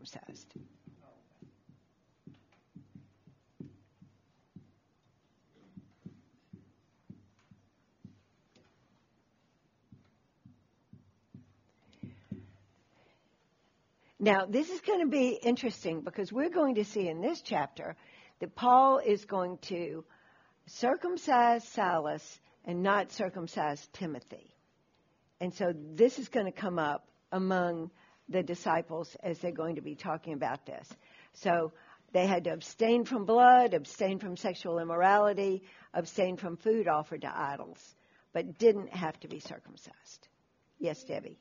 circumcised. Now, this is going to be interesting because we're going to see in this chapter that Paul is going to circumcise Silas and not circumcise Timothy. And so this is going to come up among the disciples as they're going to be talking about this. So they had to abstain from blood, abstain from sexual immorality, abstain from food offered to idols, but didn't have to be circumcised. Yes, Debbie?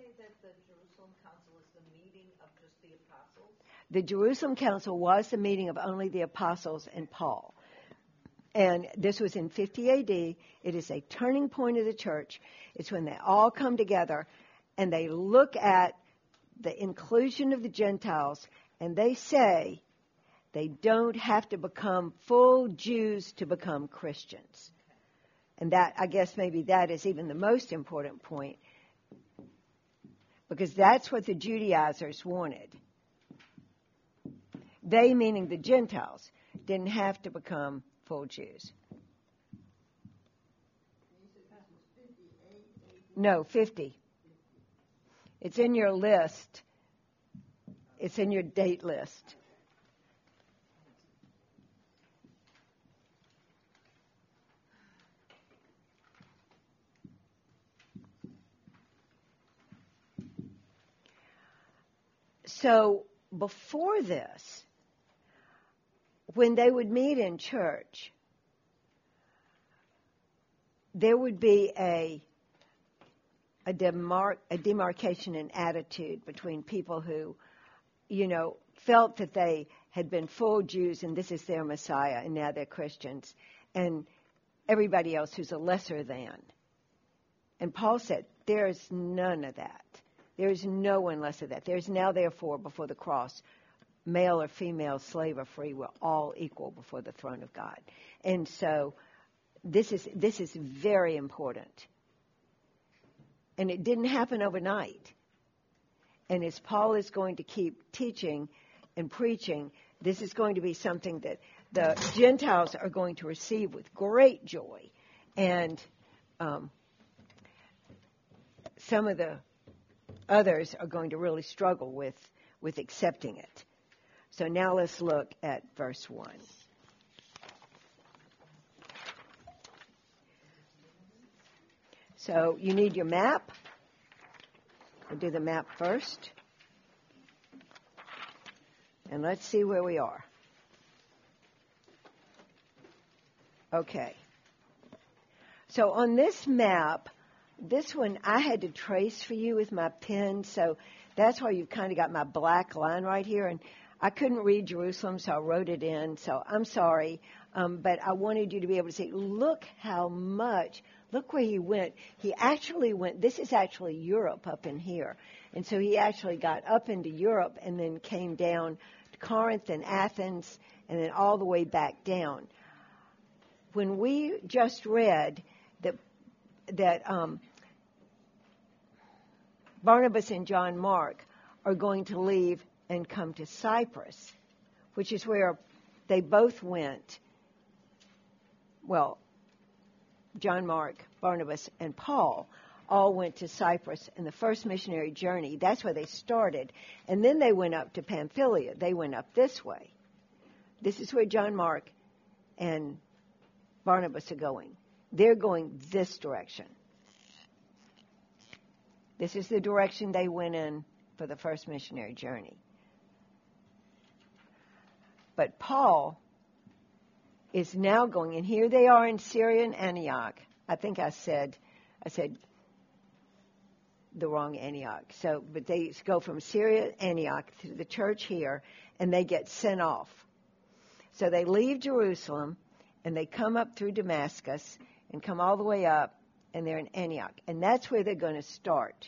The Jerusalem Council was the meeting of only the apostles and Paul. And this was in 50 A.D. It is a turning point of the church. It's when they all come together and they look at the inclusion of the Gentiles and they say they don't have to become full Jews to become Christians. And that, I guess maybe that is even the most important point, because that's what the Judaizers wanted. They, meaning the Gentiles, didn't have to become full Jews. No, 50. It's in your list. It's in your date list. So before this, when they would meet in church, there would be a demarcation in attitude between people who, felt that they had been full Jews and this is their Messiah and now they're Christians, and everybody else who's a lesser than. And Paul said, there is none of that. There is no one less of that. There is now, therefore, before the cross, male or female, slave or free, we're all equal before the throne of God. And so this is very important. And it didn't happen overnight. And as Paul is going to keep teaching and preaching, this is going to be something that the Gentiles are going to receive with great joy. And some of the others are going to really struggle with accepting it. So now let's look at verse 1. So you need your map. We'll do the map first. And let's see where we are. Okay. So on this map, this one I had to trace for you with my pen, so that's why you've kind of got my black line right here. And I couldn't read Jerusalem, so I wrote it in, so I'm sorry. But I wanted you to be able to see, look where he went. He actually went, this is actually Europe up in here. And so he actually got up into Europe and then came down to Corinth and Athens and then all the way back down. When we just read that Barnabas and John Mark are going to leave and come to Cyprus, which is where they both went. Well, John Mark, Barnabas, and Paul all went to Cyprus in the first missionary journey. That's where they started. And then they went up to Pamphylia. They went up this way. This is where John Mark and Barnabas are going. They're going this direction. This is the direction they went in for the first missionary journey. But Paul is now going, and here they are in Syria and Antioch. I think I said the wrong Antioch. But they go from Syria, Antioch, to the church here, and they get sent off. So they leave Jerusalem, and they come up through Damascus, and come all the way up, and they're in Antioch. And that's where they're going to start.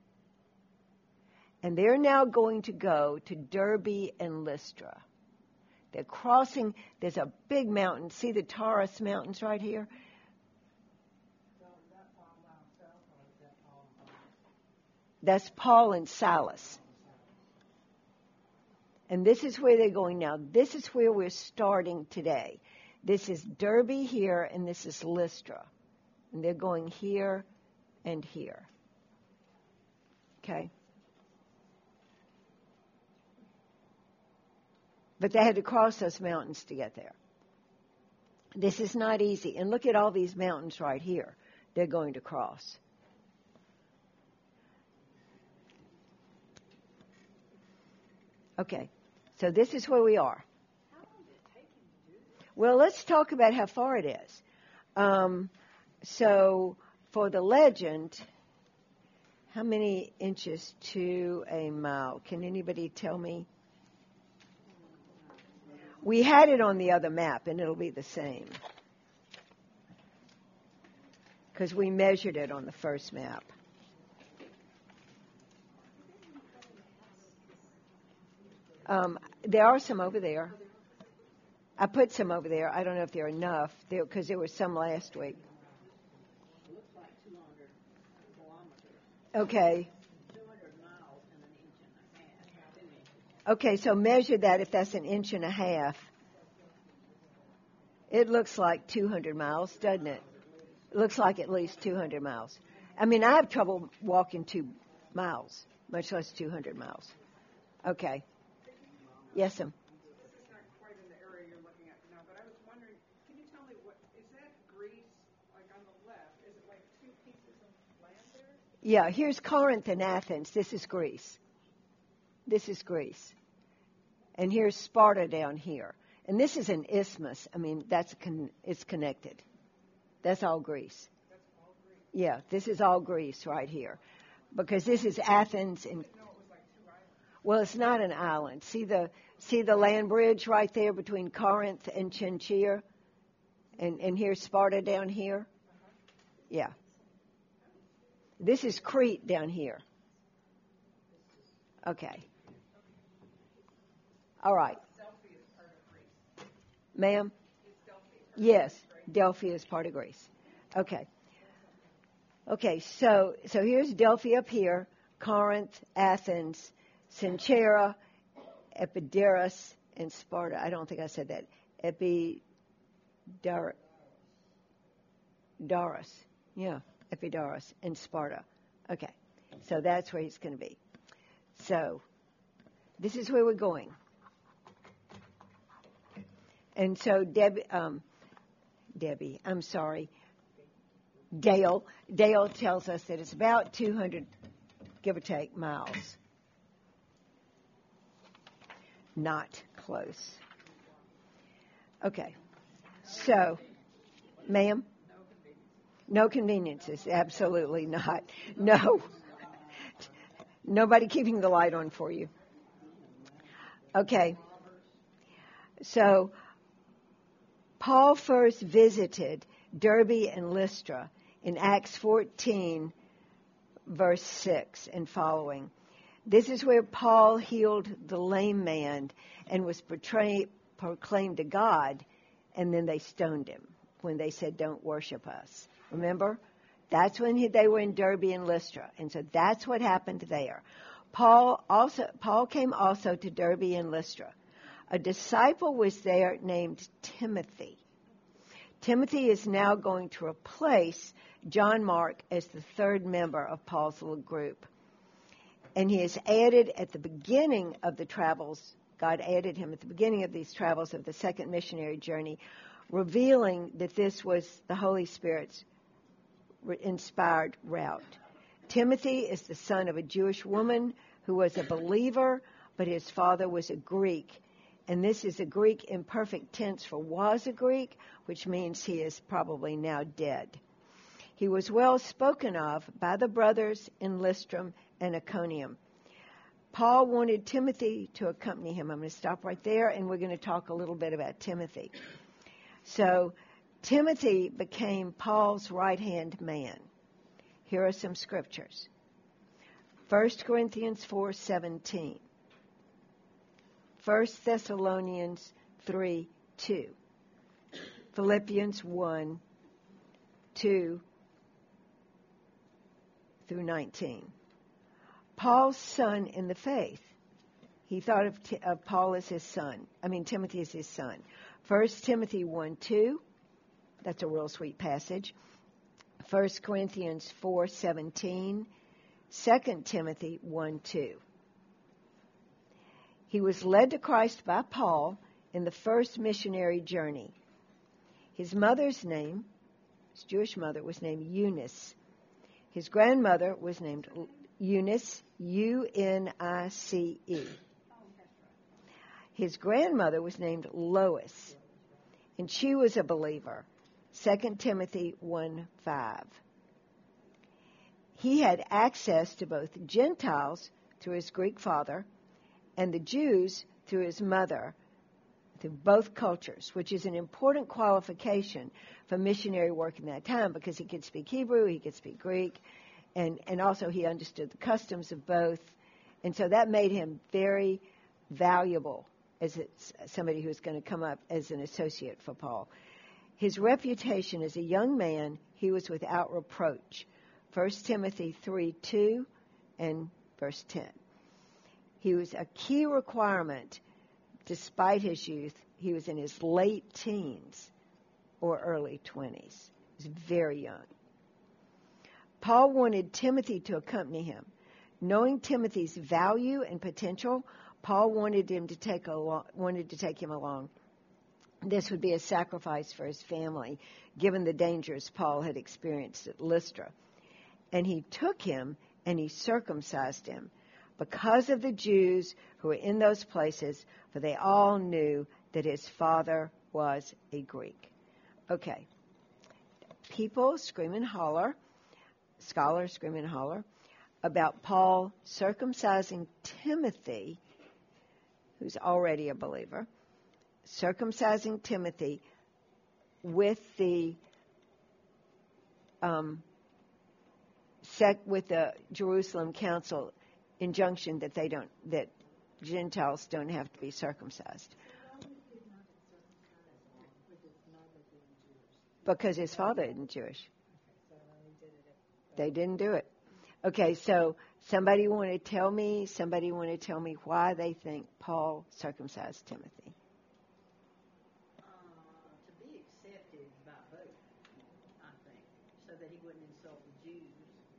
And they're now going to go to Derbe and Lystra. They're crossing, there's a big mountain. See the Taurus Mountains right here? That's Paul and Silas. And this is where they're going now. This is where we're starting today. This is Derbe here, and this is Lystra. And they're going here and here. Okay? But they had to cross those mountains to get there. This is not easy. And look at all these mountains right here. They're going to cross. Okay. So this is where we are. How long did it take him to do this? Well, let's talk about how far it is. So for the legend, how many inches to a mile? Can anybody tell me? We had it on the other map, and it'll be the same. Because we measured it on the first map. There are some over there. I put some over there. I don't know if they're enough, because there were some last week. It looks like 200 kilometers. Okay. 200 miles and an inch and a half. 2 inches. Okay, so measure that if that's an inch and a half. It looks like 200 miles, doesn't it? It looks like at least 200 miles. I mean, I have trouble walking 2 miles, much less 200 miles. Okay. Yes, ma'am. This is not quite in the area you're looking at now, but I was wondering, can you tell me is that Greece, like on the left, is it like 2 pieces of land there? Yeah, here's Corinth and Athens. This is Greece. This is Greece. And here's Sparta down here. And this is an isthmus. I mean, it's connected. That's all Greece. That's all Greece. Yeah, this is all Greece right here. Because this is Athens and... No, it was like 2 islands. Well, it's not an island. See the land bridge right there between Corinth and Chinchilla? And here's Sparta down here? Yeah. This is Crete down here. Okay. All right. Delphi is part of Greece. Ma'am? Is Delphi Yes, Delphi is part of Greece. Okay. Okay, so here's Delphi up here, Corinth, Athens, Chinchilla, Epidaurus, and Sparta. I don't think I said that. Epidaurus. Yeah, Epidaurus and Sparta. Okay, so that's where he's going to be. So this is where we're going. And so Dale tells us that it's about 200, give or take, miles. Not close. Okay. So, ma'am? No conveniences. Absolutely not. No. Nobody keeping the light on for you. Okay. So, Paul first visited Derbe and Lystra in Acts 14, verse 6 and following. This is where Paul healed the lame man and was proclaimed to God, and then they stoned him when they said, "Don't worship us." Remember? That's when they were in Derbe and Lystra, and so that's what happened there. Paul came also to Derbe and Lystra. A disciple was there named Timothy. Timothy is now going to replace John Mark as the third member of Paul's little group. And he is added at the beginning of the travels. God added him at the beginning of these travels of the second missionary journey, revealing that this was the Holy Spirit's inspired route. Timothy is the son of a Jewish woman who was a believer, but his father was a Greek. And this is a Greek imperfect tense for was a Greek, which means he is probably now dead. He was well spoken of by the brothers in Lystra and Iconium. Paul wanted Timothy to accompany him. I'm going to stop right there, and we're going to talk a little bit about Timothy. So Timothy became Paul's right-hand man. Here are some scriptures. 1 Corinthians 4:17. 1 Thessalonians 3:2. Philippians 1:2 through 19. Paul's son in the faith. he thought of Paul as his son. Timothy as his son. 1 Timothy 1:2, that's a real sweet passage. 1 Corinthians 4:17, 2 Timothy 1:2. He was led to Christ by Paul in the first missionary journey. His mother's name, his Jewish mother, was named Eunice. His grandmother was named Eunice, Unice. His grandmother was named Lois, and she was a believer. 2 Timothy 1:5. He had access to both Gentiles through his Greek father and the Jews through his mother, through both cultures, which is an important qualification for missionary work in that time because he could speak Hebrew, he could speak Greek, and also he understood the customs of both. And so that made him very valuable as somebody who's going to come up as an associate for Paul. His reputation as a young man, he was without reproach. 1 Timothy 3:2 and verse 10. He was a key requirement. Despite his youth, he was in his late teens or early 20s. He was very young. Paul wanted Timothy to accompany him. Knowing Timothy's value and potential, Paul wanted to take him along. This would be a sacrifice for his family, given the dangers Paul had experienced at Lystra. And he took him and he circumcised him because of the Jews who were in those places, for they all knew that his father was a Greek. Okay. People scream and holler, scholars scream and holler, about Paul circumcising Timothy, who's already a believer, circumcising Timothy with the Jerusalem Council injunction that Gentiles don't have to be circumcised. Because his father isn't Jewish. They didn't do it. Okay, so somebody want to tell me why they think Paul circumcised Timothy? To be accepted by both, I think, so that he wouldn't insult the Jews,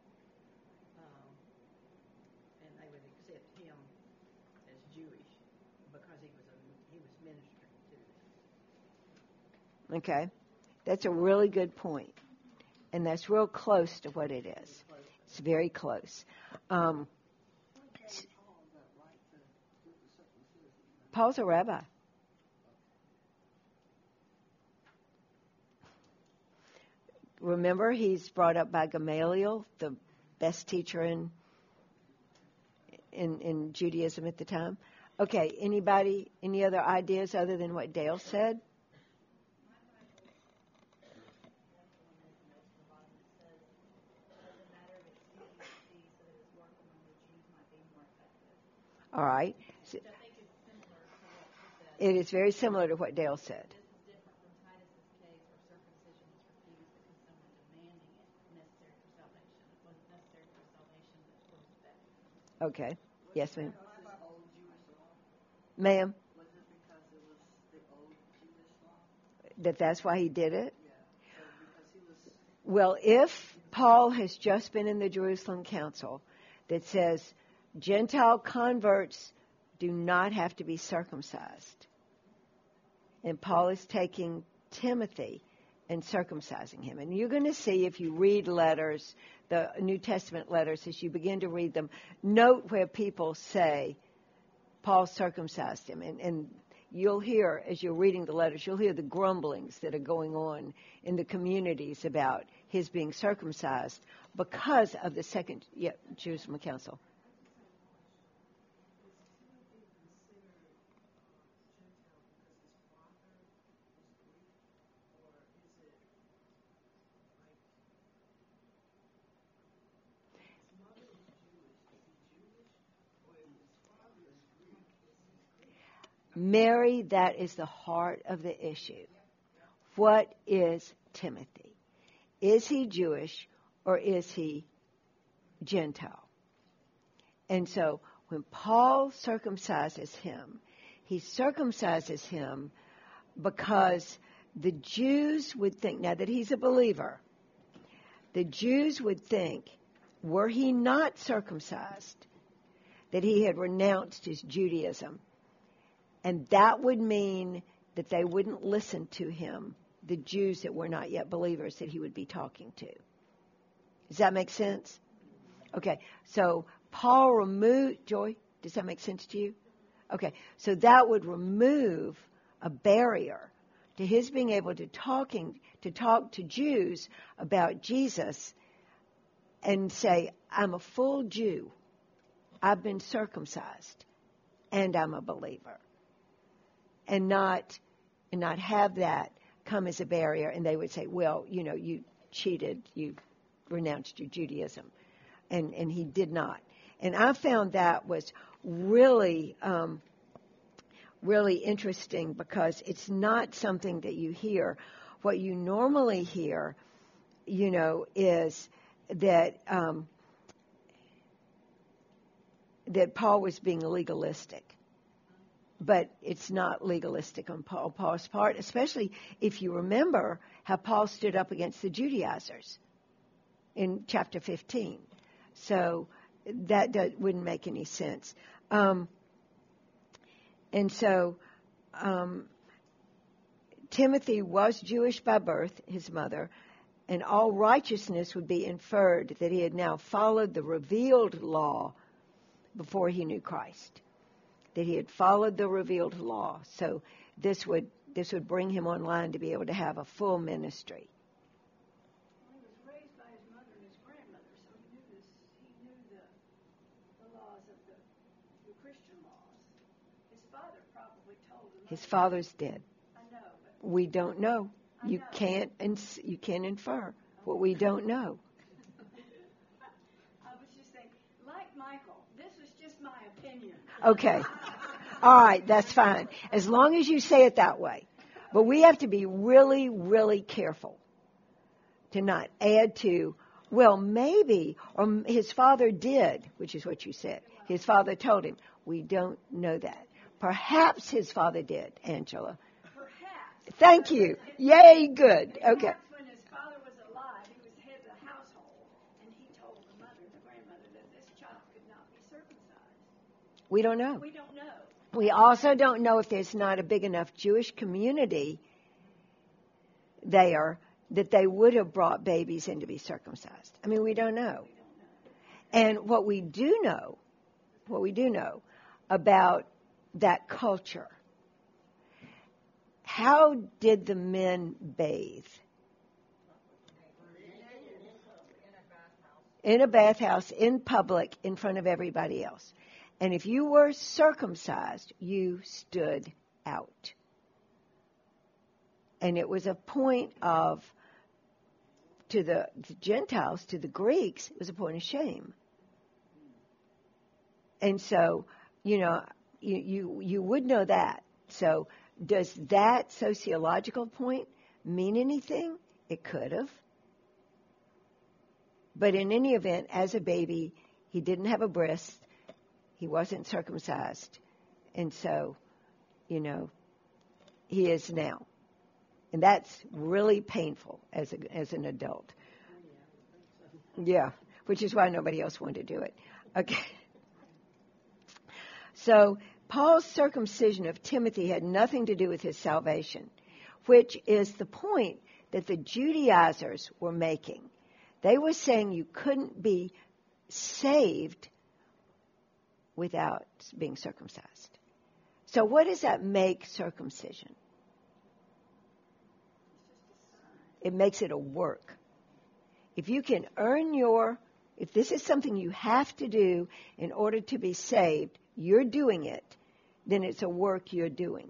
and they would accept him as Jewish because he was ministering to them. Okay, that's a really good point, and that's real close to what it is. It's very close. Paul's a rabbi. Remember, he's brought up by Gamaliel, the best teacher in Judaism at the time. Okay, anybody, any other ideas other than what Dale said? All right. So, it is very similar to what Dale said. Okay. Yes, ma'am. Ma'am? Was it because it was the old Jewish law? That's why he did it? Yeah. So because he was... Well, if Paul has just been in the Jerusalem Council that says Gentile converts do not have to be circumcised, and Paul is taking Timothy and circumcising him. And you're going to see if you read letters, the New Testament letters, as you begin to read them, note where people say Paul circumcised him. And you'll hear, as you're reading the letters, you'll hear the grumblings that are going on in the communities about his being circumcised because of the Second Jerusalem Council. Mary, that is the heart of the issue. What is Timothy? Is he Jewish or is he Gentile? And so when Paul circumcises him, he circumcises him because the Jews would think, now that he's a believer, the Jews would think, were he not circumcised, that he had renounced his Judaism. And that would mean that they wouldn't listen to him, the Jews that were not yet believers that he would be talking to. Does that make sense? Okay, so Paul removed, Joy, does that make sense to you? Okay, so that would remove a barrier to his being able to talk to Jews about Jesus and say, I'm a full Jew, I've been circumcised, and I'm a believer. And not have that come as a barrier, and they would say, well, you cheated, you renounced your Judaism. And he did not. And I found that was really, really interesting because it's not something that you hear. What you normally hear, is that that Paul was being legalistic. But it's not legalistic on Paul's part, especially if you remember how Paul stood up against the Judaizers in chapter 15. So that wouldn't make any sense. Timothy was Jewish by birth, his mother, and all righteousness would be inferred that he had now followed the revealed law before he knew Christ. That he had followed the revealed law. So this would bring him online to be able to have a full ministry. Well, he was raised by his mother and his grandmother, so he knew the laws of the Christian laws. His father probably told him. His father's dead. I know, but We don't know. You know. can't infer what we don't know. I was just saying, like Michael, this is just my opinion. Okay. All right, that's fine. As long as you say it that way. But we have to be really, really careful to not add to, well, maybe, or his father did, which is what you said. His father told him. We don't know that. Perhaps his father did, Angela. Perhaps. Thank you. Yay, good. Okay. Perhaps when his father was alive, he was head of the household, and he told the mother and the grandmother that this child could not be circumcised. We don't know. We don't know. We also don't know if there's not a big enough Jewish community there that they would have brought babies in to be circumcised. I mean, we don't know. And what we do know about that culture, how did the men bathe? In a bathhouse, in public, in front of everybody else. And if you were circumcised, you stood out. And it was a point of, to the Gentiles, to the Greeks, it was a point of shame. And so, you would know that. So does that sociological point mean anything? It could have. But in any event, as a baby, he didn't have a breast. He wasn't circumcised. And so, he is now. And that's really painful as an adult. Yeah, which is why nobody else wanted to do it. Okay. So Paul's circumcision of Timothy had nothing to do with his salvation, which is the point that the Judaizers were making. They were saying you couldn't be saved without being circumcised. So what does that make circumcision? It makes it a work. If you can if this is something you have to do in order to be saved, you're doing it, then it's a work you're doing.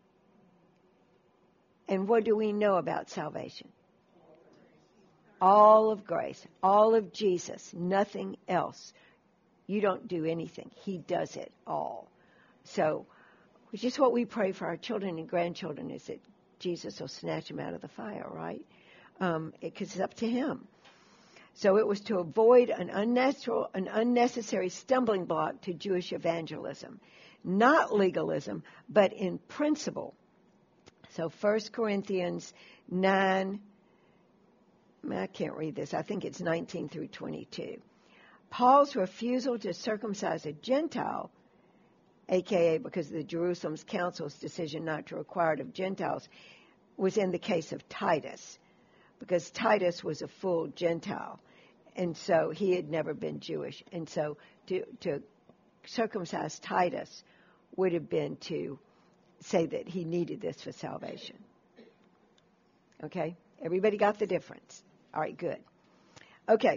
And what do we know about salvation? All of grace, all of Jesus, nothing else. You don't do anything. He does it all. So, which is what we pray for our children and grandchildren, is that Jesus will snatch them out of the fire, right? Because it's up to him. So it was to avoid an unnecessary stumbling block to Jewish evangelism. Not legalism, but in principle. So 1 Corinthians 9, I can't read this, I think it's 19 through 22. Paul's refusal to circumcise a Gentile, a.k.a. because of the Jerusalem Council's decision not to require it of Gentiles, was in the case of Titus, because Titus was a full Gentile, and so he had never been Jewish. And so to circumcise Titus would have been to say that he needed this for salvation. Okay? Everybody got the difference? All right, good. Okay.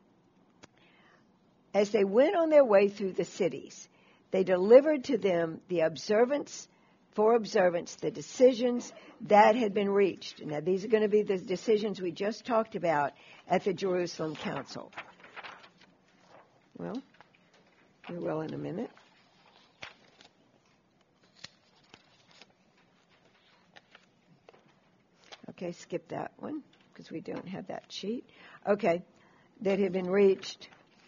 As they went on their way through the cities, they delivered to them the observance the decisions that had been reached. Now, these are going to be the decisions we just talked about at the Jerusalem Council. Well, we will in a minute. Okay, skip that one because we don't have that sheet. Okay, that had been reached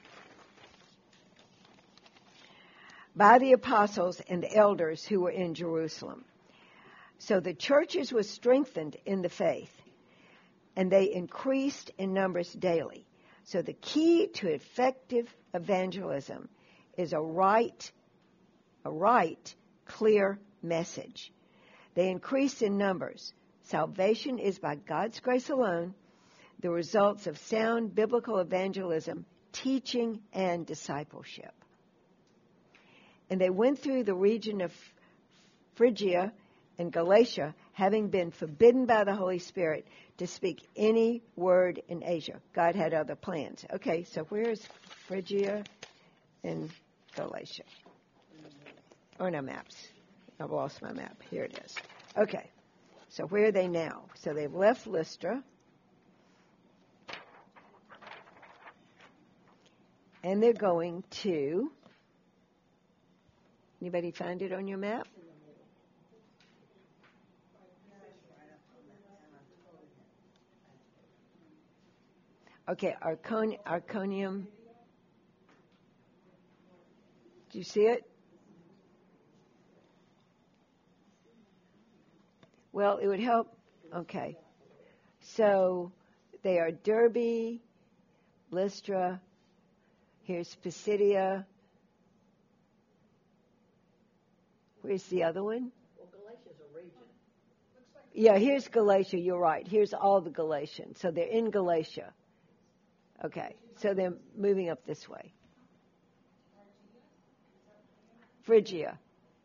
by the apostles and the elders who were in Jerusalem. So the churches were strengthened in the faith, and they increased in numbers daily. So the key to effective evangelism is a right, clear message. They increased in numbers. Salvation is by God's grace alone, the results of sound biblical evangelism, teaching, and discipleship. And they went through the region of Phrygia and Galatia, having been forbidden by the Holy Spirit to speak any word in Asia. God had other plans. Okay, so where's Phrygia and Galatia? Oh, no, maps. I've lost my map. Here it is. Okay, so where are they now? So they've left Lystra. And they're going to... Anybody find it on your map? Okay, Iconium. Do you see it? Well, it would help. Okay. So they are Derbe, Lystra. Here's Pisidia. Where's the other one? Well, Galatia's a region. Yeah, here's Galatia. You're right. Here's all the Galatians. So they're in Galatia. Okay, so they're moving up this way. Phrygia.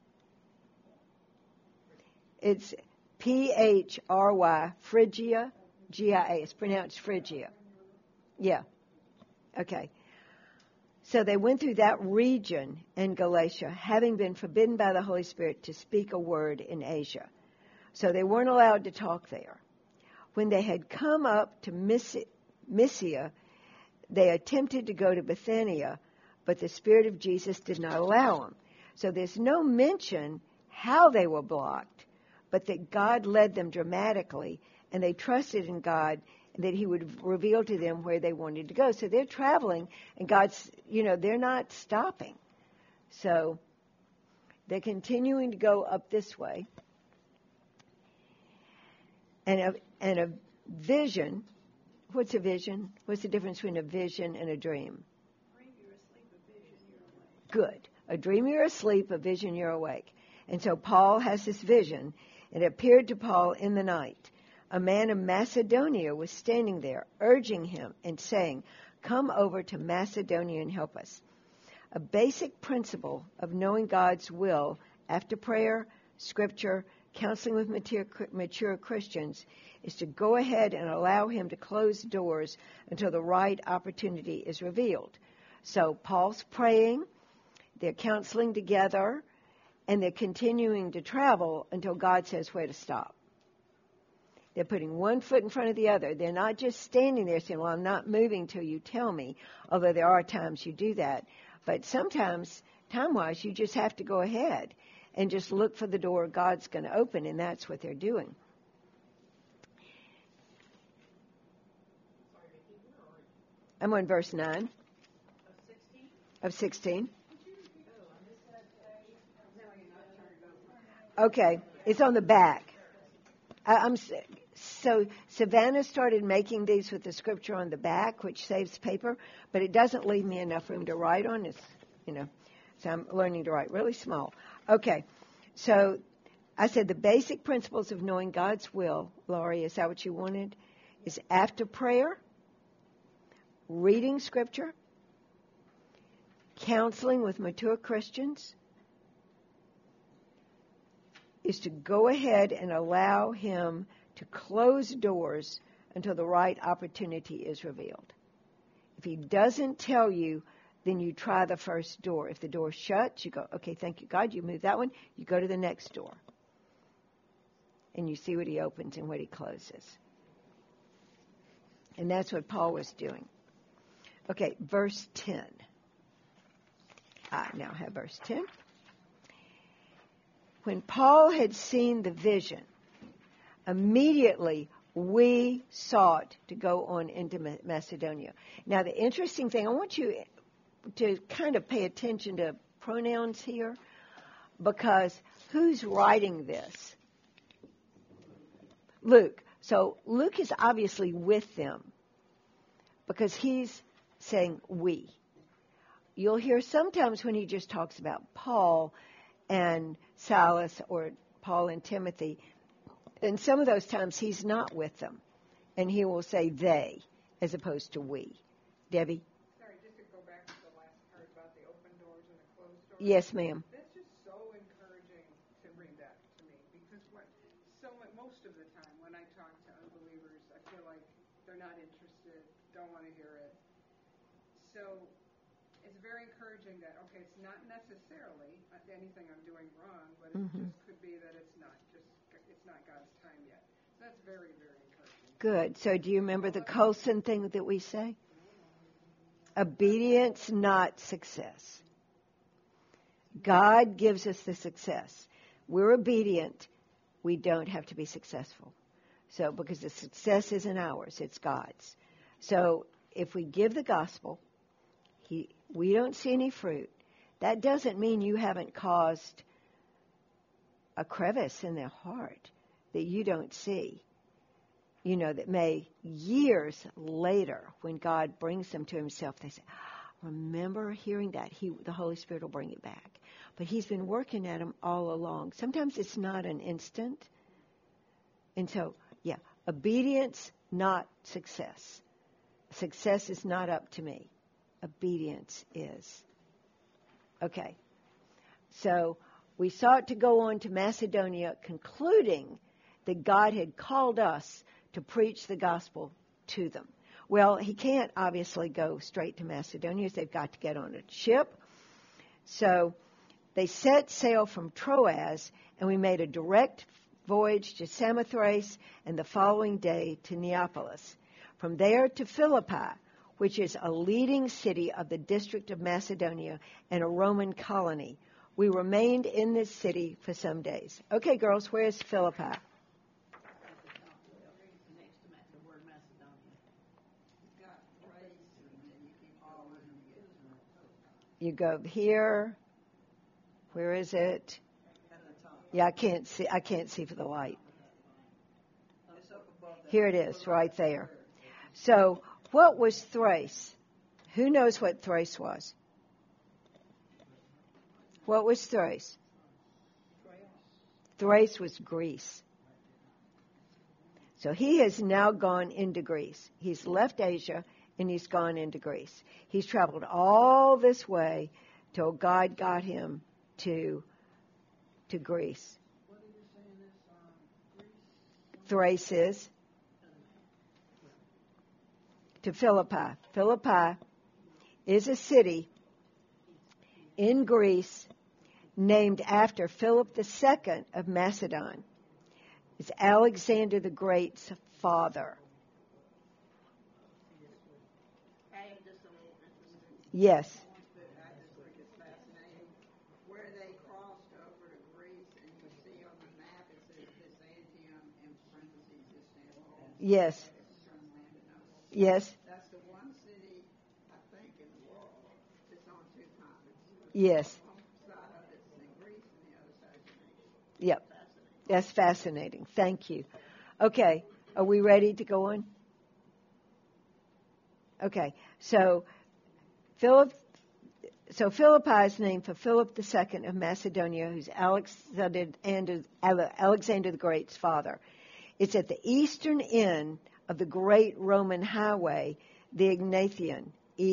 It's Phry, Phrygia, Gia. It's pronounced Phrygia. Yeah. Okay. So they went through that region in Galatia, having been forbidden by the Holy Spirit to speak a word in Asia. So they weren't allowed to talk there. When they had come up to Mysia, they attempted to go to Bithynia, but the Spirit of Jesus did not allow them. So there's no mention how they were blocked, but that God led them dramatically, and they trusted in God that he would reveal to them where they wanted to go. So they're traveling, and God's, they're not stopping. So they're continuing to go up this way. And a vision, what's a vision? What's the difference between a vision and a dream? Dream you're asleep, a vision you're awake. Good. A dream you're asleep, a vision you're awake. And so Paul has this vision. It appeared to Paul in the night. A man of Macedonia was standing there, urging him and saying, "Come over to Macedonia and help us." A basic principle of knowing God's will after prayer, scripture, counseling with mature Christians is to go ahead and allow him to close doors until the right opportunity is revealed. So Paul's praying, they're counseling together, and they're continuing to travel until God says where to stop. They're putting one foot in front of the other. They're not just standing there saying, "Well, I'm not moving till you tell me," although there are times you do that. But sometimes, time-wise, you just have to go ahead and just look for the door God's going to open, and that's what they're doing. I'm on verse 9 Of 16? of 16. Okay, it's on the back. So Savannah started making these with the scripture on the back, which saves paper, but it doesn't leave me enough room to write on. So I'm learning to write really small. Okay, so I said the basic principles of knowing God's will, Laurie, is that what you wanted? Is after prayer, reading scripture, counseling with mature Christians, is to go ahead and allow him to close doors until the right opportunity is revealed. If he doesn't tell you, then you try the first door. If the door shuts, you go, okay, thank you, God, you move that one. You go to the next door. And you see what he opens and what he closes. And that's what Paul was doing. Okay, verse 10. I now have verse 10. When Paul had seen the vision, immediately we sought to go on into Macedonia. Now, the interesting thing, I want you to kind of pay attention to pronouns here, because who's writing this? Luke. So Luke is obviously with them because he's saying we. You'll hear sometimes when he just talks about Paul and Silas or Paul and Timothy, and some of those times he's not with them, and he will say they as opposed to we. Debbie? Sorry, just to go back to the last part about the open doors and the closed doors. Yes, ma'am. That's just so encouraging to read that to me, because most of the time when I talk to unbelievers, I feel like they're not interested, don't want to hear it. So it's very encouraging that, okay, it's not necessarily anything I'm doing wrong, but it just could be that it's not God's time yet. So that's very, very encouraging. Good. So do you remember the Colson thing that we say? Obedience, not success. God gives us the success. We're obedient. We don't have to be successful. So because the success isn't ours, it's God's. So if we give the gospel, we don't see any fruit. That doesn't mean you haven't caused a crevice in their heart that you don't see. That may years later, when God brings them to himself, they say, remember hearing that? The Holy Spirit will bring it back. But he's been working at them all along. Sometimes it's not an instant. And so, obedience, not success. Success is not up to me. Obedience is. Okay. So we sought to go on to Macedonia, concluding that God had called us to preach the gospel to them. Well, he can't obviously go straight to Macedonia. They've got to get on a ship. So they set sail from Troas, and we made a direct voyage to Samothrace, and the following day to Neapolis. From there to Philippi, which is a leading city of the district of Macedonia and a Roman colony. We remained in this city for some days. Okay, girls, where's Philippi? Next to the word Macedonia. Got praise, and then you keep going and get to You go here. Where is it? at the top. Yeah, I can't see for the light. It's up above that. Here it is, right there. So, what was Thrace? Who knows what Thrace was? What was Thrace? Thrace was Greece. So he has now gone into Greece. He's left Asia and he's gone into Greece. He's traveled all this way till God got him to Greece. What are you saying is Greece? Thrace is to Philippi. Philippi is a city in Greece named after Philip II of Macedon. It's Alexander the Great's father. I am just a little interested. Yes. I just think it's fascinating. Where they crossed over to Greece, and you see on the map it says Byzantium in parentheses Istanbul. Yes. It's from Landinus. Yes. That's the one city Yes. Side of it's in Greece and the other side's in Asia. Yep. That's fascinating. Thank you. Okay. Are we ready to go on? Okay. So Philippi is named for Philip II of Macedonia, who's Alexander the Great's father. It's at the eastern end of the Great Roman Highway, the Egnathion,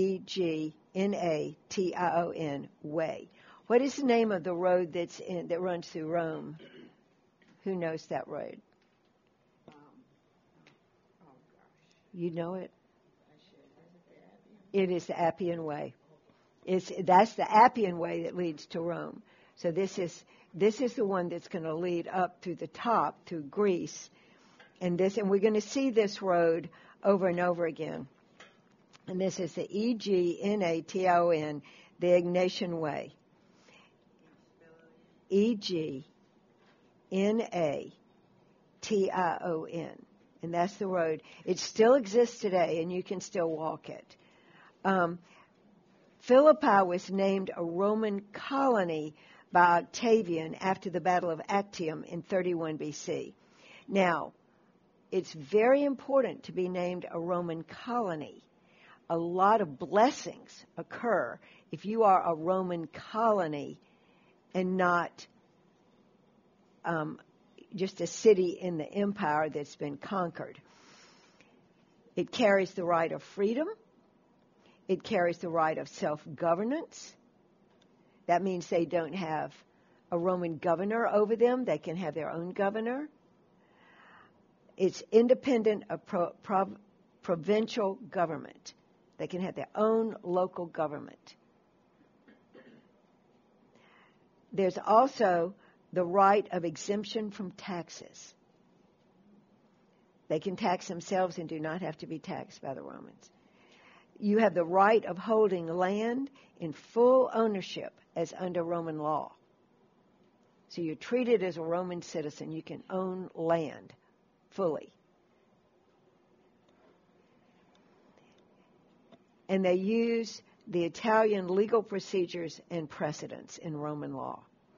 Egnation way. What is the name of the road that runs through Rome? Who knows that road? Oh gosh, You know it? I should. Is it the Appian? It is the Appian Way. That's the Appian Way that leads to Rome. So this is the one that's going to lead up through the top through Greece, and we're going to see this road over and over again. And this is the Egnation, the Egnatian Way. Egnation, and that's the road. It still exists today, and you can still walk it. Philippi was named a Roman colony by Octavian after the Battle of Actium in 31 BC. Now, it's very important to be named a Roman colony. A lot of blessings occur if you are a Roman colony and not just a city in the empire that's been conquered. It carries the right of freedom. It carries the right of self-governance. That means they don't have a Roman governor over them. They can have their own governor. It's independent of provincial government. They can have their own local government. There's also the right of exemption from taxes. They can tax themselves and do not have to be taxed by the Romans. You have the right of holding land in full ownership as under Roman law. So you're treated as a Roman citizen. You can own land fully. And they use the Italian legal procedures and precedents in Roman law.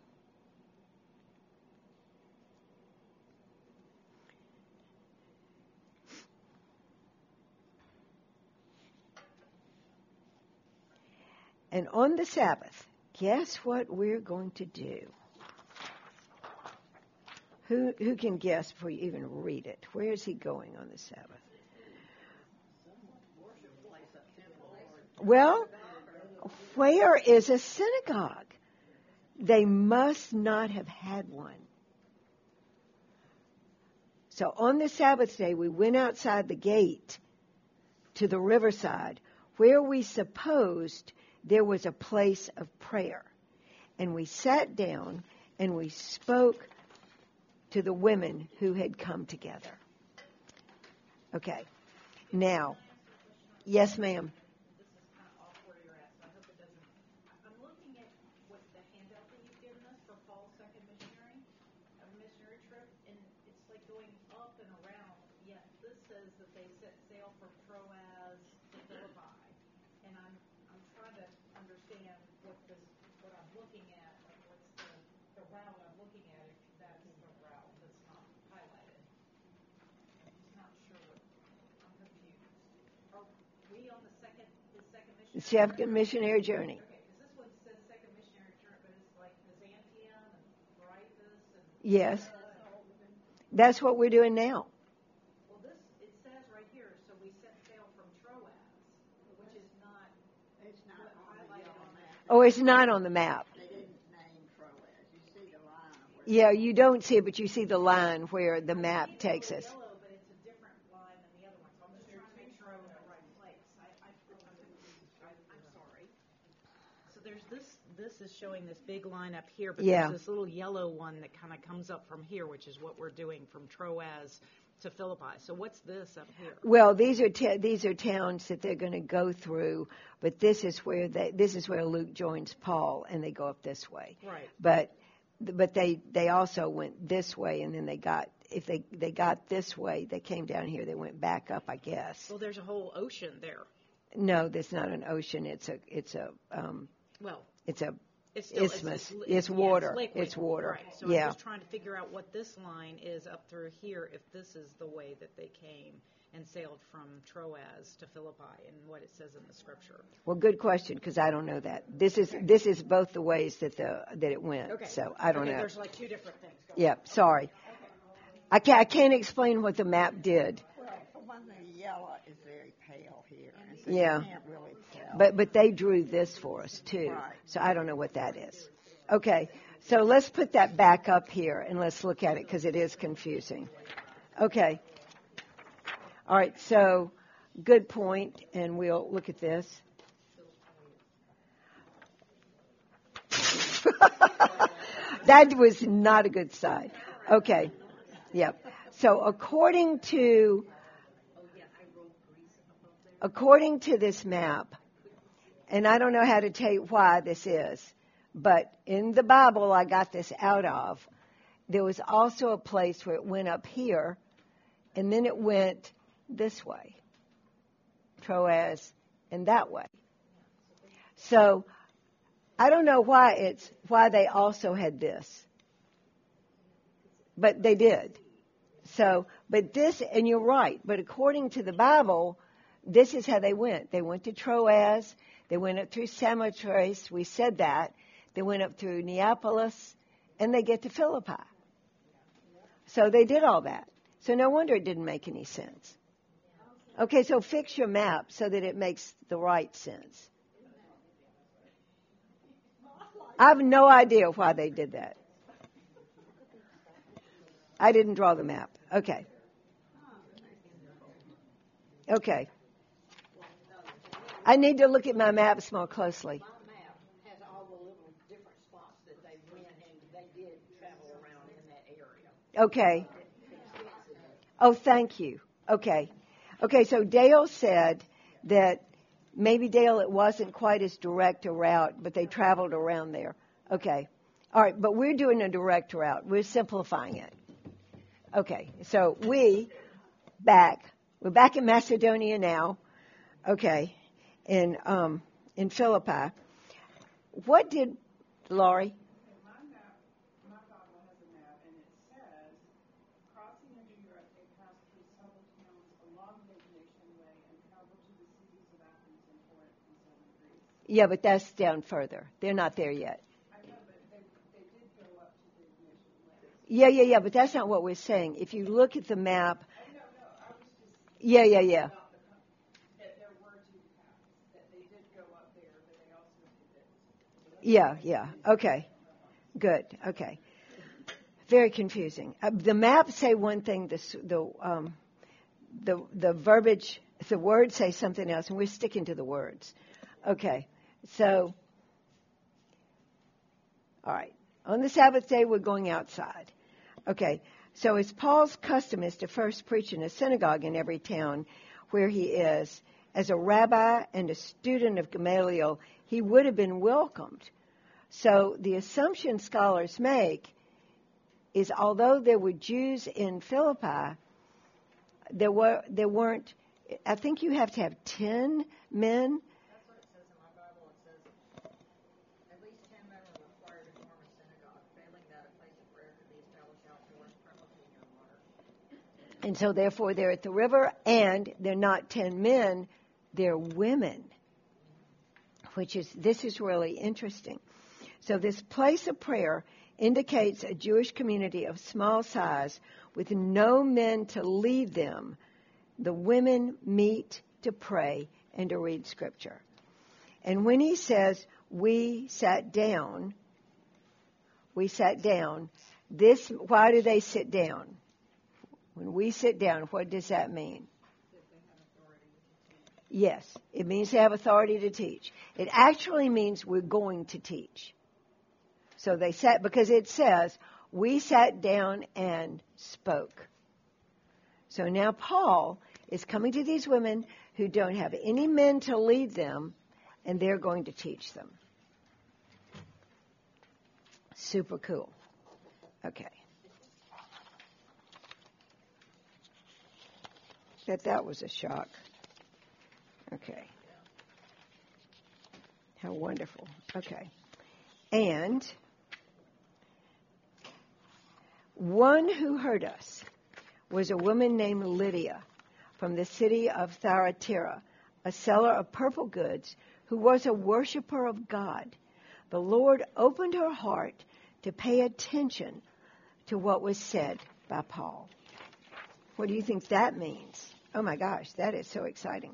And on the Sabbath, guess what we're going to do? Who can guess before you even read it? Where is he going on the Sabbath? Well, where is a synagogue? They must not have had one. So on the Sabbath day, we went outside the gate to the riverside where we supposed there was a place of prayer. And we sat down and we spoke to the women who had come together. Okay. Now, yes, ma'am. Second missionary journey. Okay, because this one says second missionary journey, but it's like Byzantium and Berytus and... Yes. That's what we're doing now. Well, it says right here, so we set sail from Troas, which is not... It's not highlighted on that. Oh, it's not on the map. They didn't name Troas. You see the line of where Yeah, you don't see it, but you see the line where the map takes us. Yellow, but it's a different line than the other one, so I'm just trying to make sure I'm in the right place. I'm sorry. So there's this is showing this big line up here, but Yeah. there's this little yellow one that kind of comes up from here, which is what we're doing from Troas to Philippi. So what's this up here? Well, these are towns that they're going to go through, but this is where Luke joins Paul, and they go up this way. Right. But they also went this way, and then they got this way, they came down here. They went back up, I guess. Well, there's a whole ocean there. No, there's not an ocean. It's a Well, It's still, isthmus. It's It's water. liquid. It's water. Right. So Yeah. I'm just trying to figure out what this line is up through here, if this is the way that they came and sailed from Troas to Philippi, and what it says in the scripture. Well, good question, because I don't know that. This is both the ways that it went. Okay. So I don't know. There's like two different things going Yep. Sorry. I can't explain what the map did. Well, for one thing, yellow is very pale here, and so Yeah. you can't really tell. But they drew this for us too. Right. So I don't know what that is. Okay. So let's put that back up here and let's look at it because it is confusing. Okay. All right. So good point, and we'll look at this. That was not a good sign. Okay. Yep. So according to this map, and I don't know how to tell you why this is, but in the Bible I got this out of, there was also a place where it went up here, and then it went this way, Troas, and that way. So I don't know why they also had this, but they did. So, but this, and you're right, but according to the Bible, this is how they went. They went to Troas, they went up through Samothrace, we said that, they went up through Neapolis, and they get to Philippi. So they did all that. So no wonder it didn't make any sense. Okay, so fix your map so that it makes the right sense. I have no idea why they did that. I didn't draw the map. Okay. Okay. I need to look at my maps more closely. My map has all the little different spots that they went, and they did travel around in that area. Okay. Oh, thank you. Okay. Okay, so Dale said that maybe, Dale, it wasn't quite as direct a route, but they traveled around there. Okay. All right, but we're doing a direct route. We're simplifying it. Okay, so we're back in Macedonia now. Okay, in Philippi. What did, Laurie? My Bible has a map, and it says, crossing into Europe, they passed through several towns along the Ignatian Way and traveled to the cities of Athens and Corinth in southern Greece. Yeah, but that's down further. They're not there yet. I know, but they did go up to the Ignatian Way. Yeah, but that's not what we're saying. If you look at the map. No, I was just Yeah. about that there were two paths, that they did go up there, but they also did this. Yeah. Okay. Good. Okay. Very confusing. The maps say one thing. The verbiage, the words say something else, and we're sticking to the words. Okay. So, all right. On the Sabbath day, we're going outside. Okay. So as Paul's custom is to first preach in a synagogue in every town where he is, as a rabbi and a student of Gamaliel, he would have been welcomed. So the assumption scholars make is, although there were Jews in Philippi, there weren't. I think you have to have 10 men. That's what it says in my Bible. It says at least 10 men were required to form a synagogue. Failing that, a place of prayer could be established outdoors, preferably near water. And so therefore they're at the river, and they're not 10 men, they're women, this is really interesting. So this place of prayer indicates a Jewish community of small size with no men to lead them. The women meet to pray and to read Scripture. And when he says, we sat down, this, why do they sit down? When we sit down, what does that mean? Yes, it means they have authority to teach. It actually means we're going to teach. So they sat, because it says, we sat down and spoke. So now Paul is coming to these women who don't have any men to lead them, and they're going to teach them. Super cool. Okay. That was a shock. Okay. How wonderful. Okay. And one who heard us was a woman named Lydia from the city of Thyatira, a seller of purple goods, who was a worshiper of God. The Lord opened her heart to pay attention to what was said by Paul. What do you think that means? Oh my gosh, that is so exciting.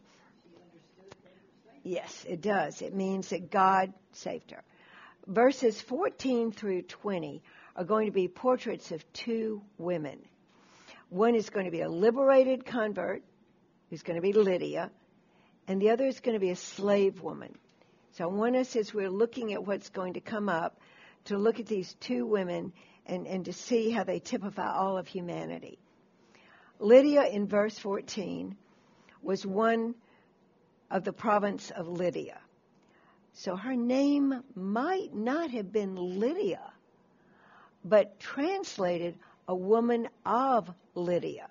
Yes, it does. It means that God saved her. Verses 14 through 20 are going to be portraits of two women. One is going to be a liberated convert, who's going to be Lydia, and the other is going to be a slave woman. So I want us, as we're looking at what's going to come up, to look at these two women and to see how they typify all of humanity. Lydia, in verse 14, was one of the province of Lydia. So her name might not have been Lydia, but translated a woman of Lydia.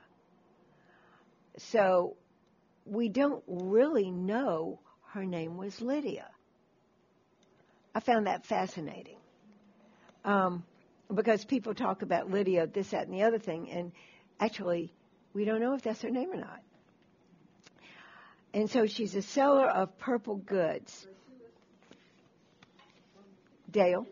So we don't really know her name was Lydia. I found that fascinating. Because people talk about Lydia, this, that, and the other thing, and actually we don't know if that's her name or not. And so she's a seller of purple goods. Dale?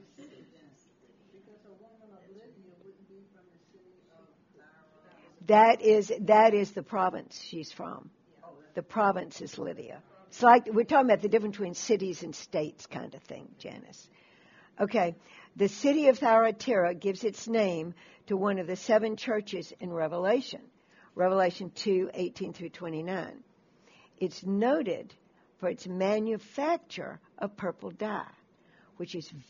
That is the province she's from. The province is Lydia. It's like we're talking about the difference between cities and states kind of thing, Janice. Okay. The city of Thyatira gives its name to one of the 7 churches in Revelation 2:18 through 29. It's noted for its manufacture of purple dye, which is